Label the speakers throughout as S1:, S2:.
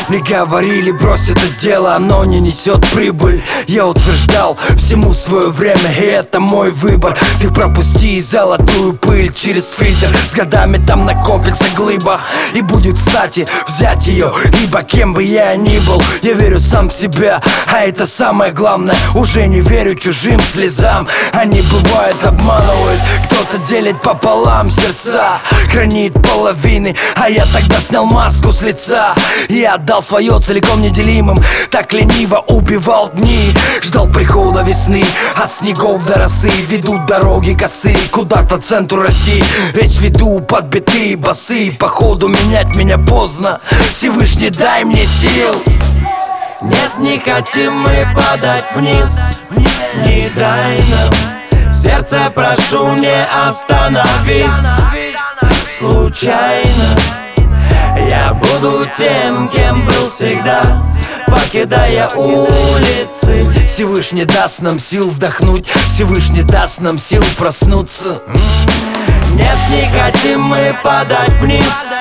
S1: Мне говорили, брось это дело, оно не несет прибыль. Я утверждал всему свое время, и это мой выбор. Ты пропусти золотую пыль через фильтр, с годами там накопится глыба. И будет кстати взять ее, ибо кем бы я ни был, я верю сам в себя, а это самое главное. Уже не верю чужим слезам, они бывают обманывают. Кто-то делит пополам сердца, хранит половины, а я тогда снял маску с лица и отдал свое целиком неделимым. Так лениво убивал дни, ждал прихода весны. От снегов до росы ведут дороги косые куда-то центру России. Речь веду под биты басы, походу менять меня поздно. Всевышний, дай мне сил. Нет, не хотим мы падать вниз, не дай нам. Сердце, прошу, не остановись случайно. Я буду тем, кем был всегда, покидая улицы. Всевышний даст нам сил вдохнуть, Всевышний даст нам сил проснуться. Нет, не хотим мы падать вниз,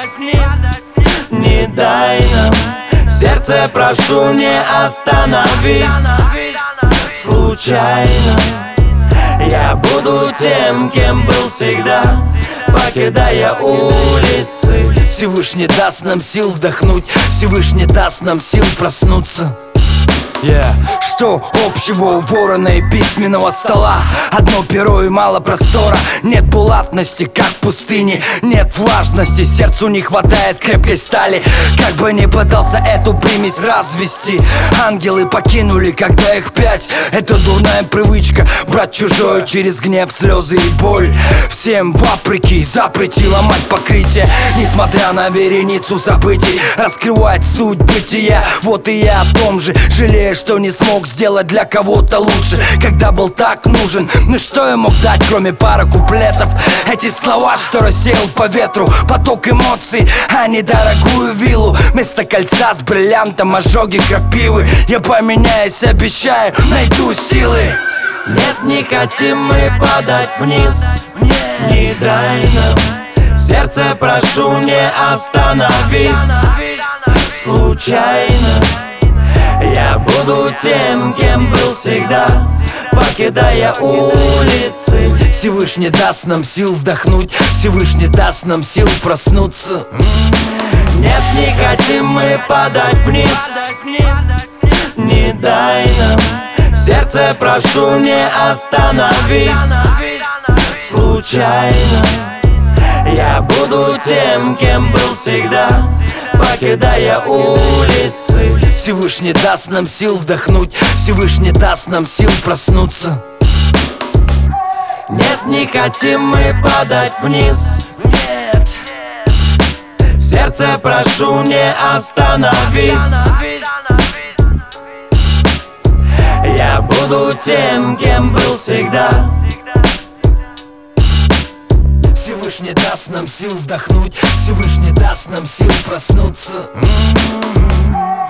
S1: не дай нам. Сердце, прошу, не остановись случайно. Я буду тем, кем был всегда, покидая улицы. Всевышний даст нам сил вдохнуть, Всевышний даст нам сил проснуться. Что общего у ворона и письменного стола? Одно перо и мало простора. Нет булатности, как в пустыне. Нет влажности, сердцу не хватает крепкой стали. Как бы ни пытался эту примесь развести, ангелы покинули, когда их 5. Это дурная привычка брать чужое через гнев, слезы и боль. Всем вопреки запрети ломать покрытие, несмотря на вереницу событий, раскрывать суть бытия. Вот и я о том же, жалею, что не смог сделать для кого-то лучше, когда был так нужен. Ну что я мог дать, кроме пары куплетов? Эти слова, что рассеял по ветру поток эмоций, а не дорогую виллу вместо кольца с бриллиантом, ожоги крапивы. Я поменяюсь, обещаю, найду силы. Нет, не хотим мы падать вниз, не дай нам. Сердце, прошу, не остановись случайно. Я буду тем, кем был всегда, покидая улицы. Всевышний даст нам сил вдохнуть, Всевышний даст нам сил проснуться. Нет, не хотим мы падать вниз, не дай нам. Сердце, прошу, не остановись случайно. Я буду тем, кем был всегда, покидая улицы. Всевышний даст нам сил вдохнуть, Всевышний даст нам сил проснуться. Нет, не хотим мы падать вниз, нет. Сердце, прошу, не остановись. Я буду тем, кем был всегда. Всевышний даст нам сил вдохнуть, Всевышний даст нам сил проснуться.